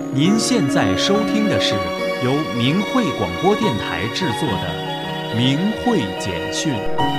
您现在收听的是由明慧广播电台制作的明慧简讯。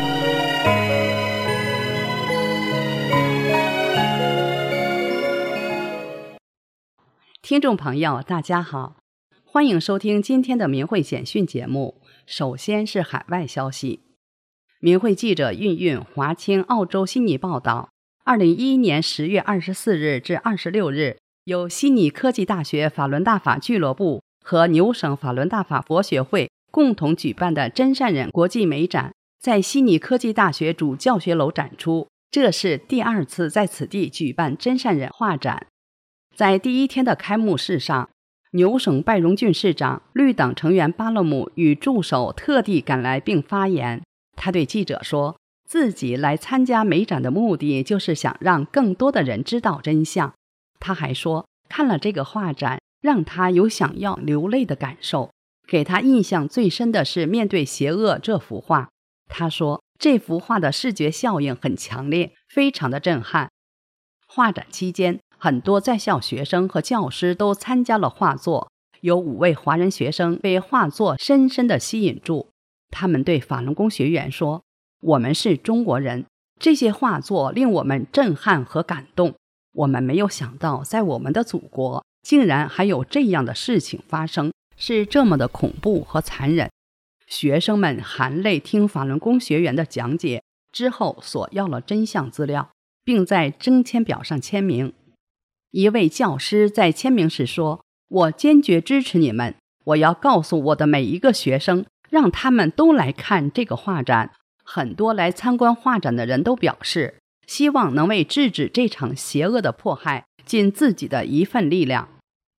听众朋友大家好，欢迎收听今天的明慧简讯节目。首先是海外消息。明慧记者运华清澳洲悉尼报道，2011年10月24日至26日，由悉尼科技大学法轮大法俱乐部和牛省法轮大法佛学会共同举办的真善忍国际美展在悉尼科技大学主教学楼展出，这是第2次在此地举办真善忍画展。在第一天的开幕式上，牛省拜荣郡市长绿党成员巴勒姆与助手特地赶来并发言。他对记者说，自己来参加美展的目的就是想让更多的人知道真相。他还说，看了这个画展，让他有想要流泪的感受。给他印象最深的是面对邪恶这幅画。他说，这幅画的视觉效应很强烈，非常的震撼。画展期间，很多在校学生和教师都参加了画作，有5位华人学生被画作深深地吸引住。他们对法轮功学员说，我们是中国人，这些画作令我们震撼和感动。我们没有想到在我们的祖国竟然还有这样的事情发生，是这么的恐怖和残忍。学生们含泪听法轮功学员的讲解之后，索要了真相资料，并在征签表上签名。一位教师在签名时说，我坚决支持你们，我要告诉我的每一个学生，让他们都来看这个画展。很多来参观画展的人都表示，希望能为制止这场邪恶的迫害尽自己的一份力量。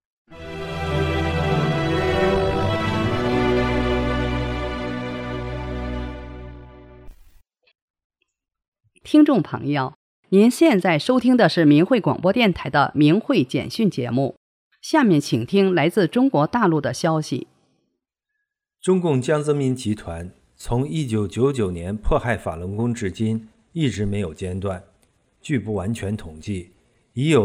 听众朋友，您现在收听的是明慧广播电台的明慧简讯节目。下面请听来自中国大陆的消息。 中共江泽民集团从1999年迫害法轮功至今一直没有间断，据不完全统计，已有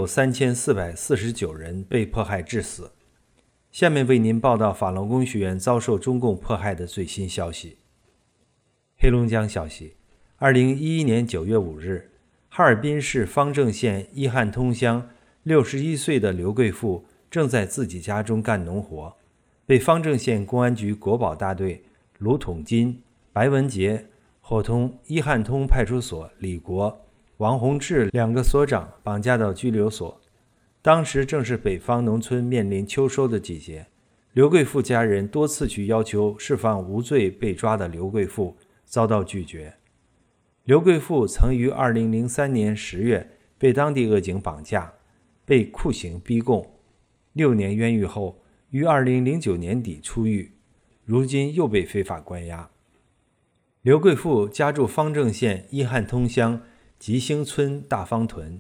3449人被迫害致死。下面为您报道法轮功学员遭受中共迫害的最新消息。黑龙江消息，2011年9月5日，哈尔滨市方正县伊汉通乡61岁的刘贵妇正在自己家中干农活，被方正县公安局国保大队卢统金、白文杰伙同伊汉通派出所李国、王洪志2个所长绑架到拘留所。当时正是北方农村面临秋收的季节，刘贵妇家人多次去要求释放无罪被抓的刘贵妇，遭到拒绝。刘贵妇曾于2003年10月被当地恶警绑架，被酷刑逼供，6年冤狱后于2009年底出狱，如今又被非法关押。刘贵妇家住方正县伊汉通乡吉兴村大方屯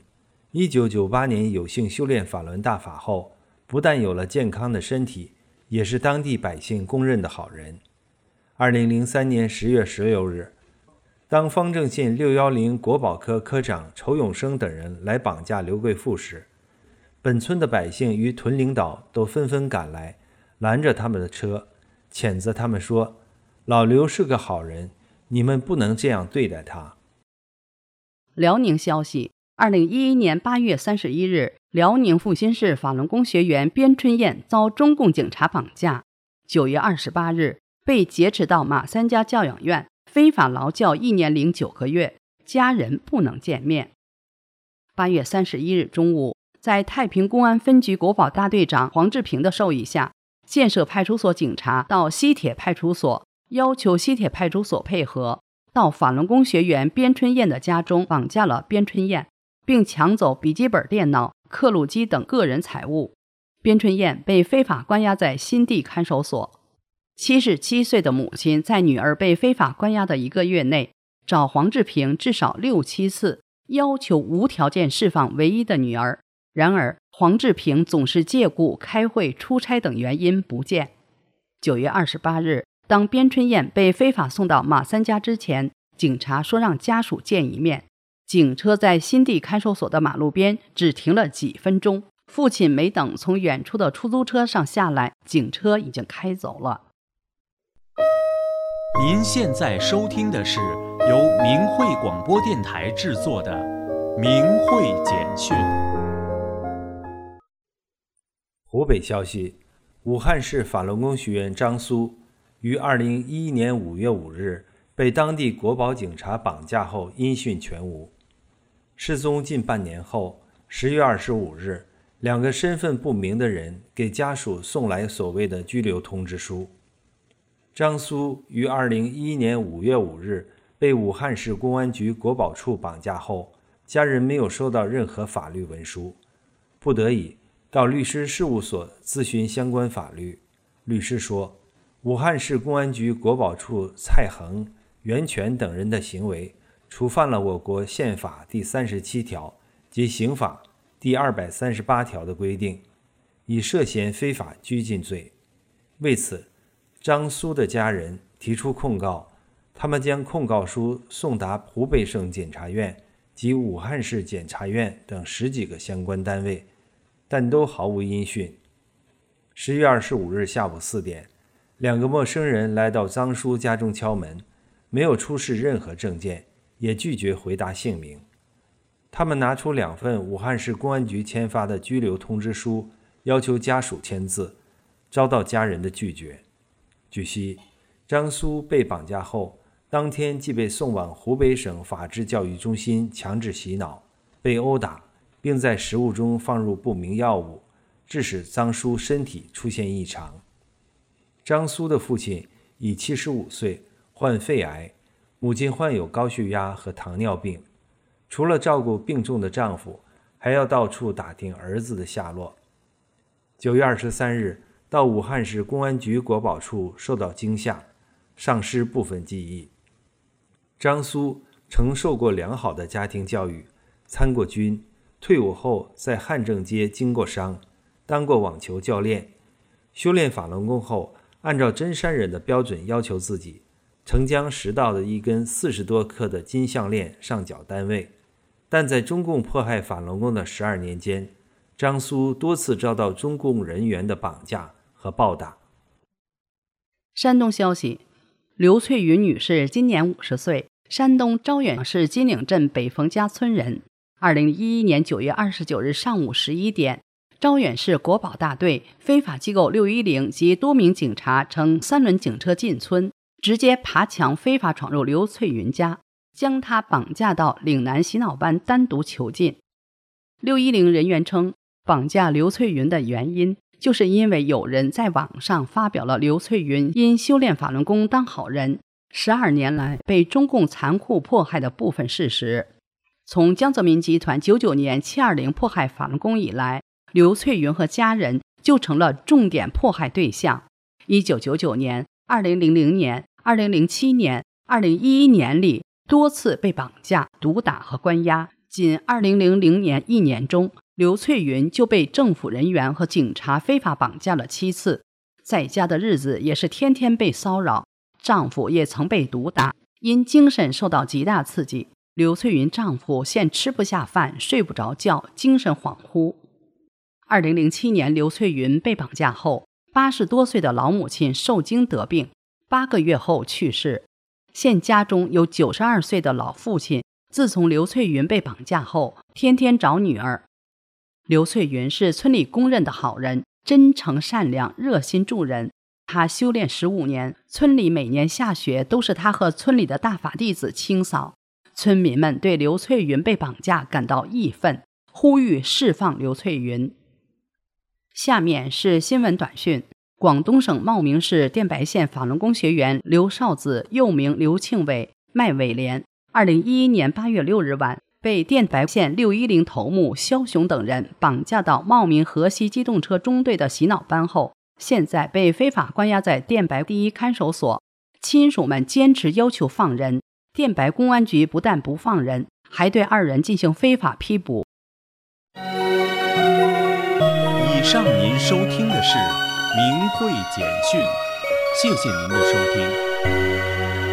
，1998年有幸修炼法轮大法后，不但有了健康的身体，也是当地百姓公认的好人。2003年10月16日，当方正县610国保科科长仇永生等人来绑架刘贵妇时，本村的百姓与屯领导都纷纷赶来，拦着他们的车，谴责他们说，老刘是个好人，你们不能这样对待他。 辽宁消息，2011年8月31日，辽宁阜新市法轮功学员边春燕遭中共警察绑架，9月28日被劫持到马三家教养院，非法劳教1年零9个月，家人不能见面。8月31日中午，在太平公安分局国保大队长黄志平的授意下，建设派出所警察到西铁派出所，要求西铁派出所配合，到法轮功学员边春燕的家中绑架了边春燕，并抢走笔记本电脑、刻录机等个人财物。边春燕被非法关押在新地看守所。77岁的母亲在女儿被非法关押的1个月内，找黄志平至少6、7次，要求无条件释放唯一的女儿。然而黄志平总是借故开会、出差等原因不见。9月28日，当边春燕被非法送到马三家之前，警察说让家属见一面。警车在新地看守所的马路边只停了几分钟， 父亲没等从远处的出租车上下来，警车已经开走了。 您现在收听的是由明慧广播电台制作的《明慧简讯》。 湖北消息：武汉市法轮功学员张苏于2011年5月5日被当地国保警察绑架后音讯全无。失踪近半年后，10月25日，2个身份不明的人给家属送来所谓的拘留通知书。张苏于2011年5月5日被武汉市公安局国保处绑架后，家人没有收到任何法律文书，不得已到律师事务所咨询相关法律。律师说，武汉市公安局国保处蔡恒、袁全等人的行为触犯了我国宪法第37条及刑法第238条的规定，已涉嫌非法拘禁罪。为此，张苏的家人提出控告，他们将控告书送达湖北省检察院及武汉市检察院等10几个相关单位，但都毫无音讯。10月25日下午4点，2个陌生人来到张苏家中敲门，没有出示任何证件，也拒绝回答姓名。他们拿出2份武汉市公安局签发的拘留通知书，要求家属签字，遭到家人的拒绝。据悉，张苏被绑架后，当天即被送往湖北省法制教育中心强制洗脑，被殴打，并在食物中放入不明药物，致使张苏身体出现异常。张苏的父亲已75岁，患肺癌，母亲患有高血压和糖尿病。除了照顾病重的丈夫，还要到处打听儿子的下落。9月23日，到武汉市公安局国保处受到惊吓，丧失部分记忆。张苏曾受过良好的家庭教育，参过军，退伍后在汉正街经过商，当过网球教练。修炼法轮功后，按照真山人的标准要求自己，曾将拾到的一根40多克的金项链上缴单位。但在中共迫害法轮功的12年间，张苏多次遭到中共人员的绑架和暴打。 山东消息：刘翠云女士今年50岁，山东招远市金岭镇北冯家村人。2011年9月29日上午11点，招远市国保大队、非法机构610及多名警察乘3轮警车进村，直接爬墙非法闯入刘翠云家，将她绑架到岭南洗脑班单独囚禁。610人员称，绑架刘翠云的原因就是因为有人在网上发表了刘翠云因修炼法轮功当好人12年来被中共残酷迫害的部分事实。从江泽民集团99年720迫害法轮功以来，刘翠云和家人就成了重点迫害对象。1999年、2000年、2007年、2011年里多次被绑架、毒打和关押。仅2000年1年中，刘翠云就被政府人员和警察非法绑架了7次，在家的日子也是天天被骚扰，丈夫也曾被毒打，因精神受到极大刺激，刘翠云丈夫现吃不下饭、睡不着觉，精神恍惚。2007年刘翠云被绑架后，80多岁的老母亲受惊得病，8个月后去世。现家中有92岁的老父亲，自从刘翠云被绑架后，天天找女儿。刘翠云是村里公认的好人，真诚善良，热心助人。她修炼15年，村里每年下雪都是她和村里的大法弟子清扫。村民们对刘翠云被绑架感到义愤，呼吁释放刘翠云。下面是新闻短讯。广东省茂名市电白县法轮功学员刘少子，又名刘庆伟、麦伟莲，2011年8月6日晚被电白县610头目肖雄等人绑架到茂名河西机动车中队的洗脑班后，现在被非法关押在电白第一看守所。亲属们坚持要求放人，电白公安局不但不放人，还对2人进行非法批捕。 以上您收听的是明慧简讯，谢谢您的收听。